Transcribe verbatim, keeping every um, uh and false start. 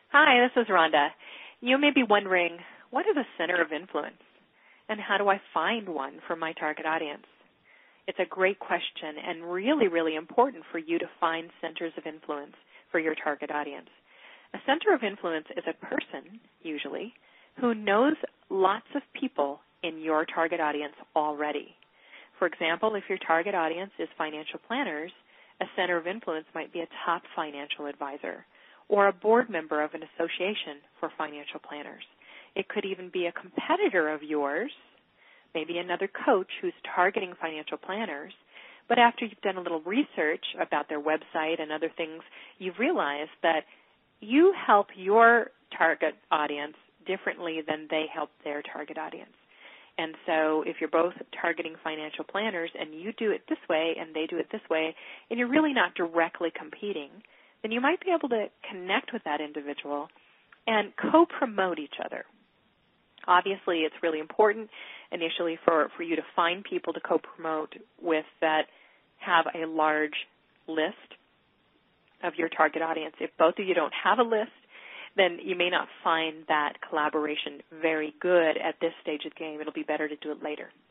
Hi, this is Rhonda. You may be wondering, what is a center of influence, and how do I find one for my target audience? It's a great question and really, really important for you to find centers of influence for your target audience. A center of influence is a person, usually, who knows lots of people in your target audience already. For example, if your target audience is financial planners, a center of influence might be a top financial advisor or a board member of an association for financial planners. It could even be a competitor of yours, maybe another coach who's targeting financial planners, but after you've done a little research about their website and other things, you've realized that you help your target audience differently than they help their target audience. And so if you're both targeting financial planners and you do it this way and they do it this way, and you're really not directly competing, then you might be able to connect with that individual and co-promote each other. Obviously, it's really important initially for, for you to find people to co-promote with that have a large list of your target audience. If both of you don't have a list, then you may not find that collaboration very good at this stage of the game. It'll be better to do it later.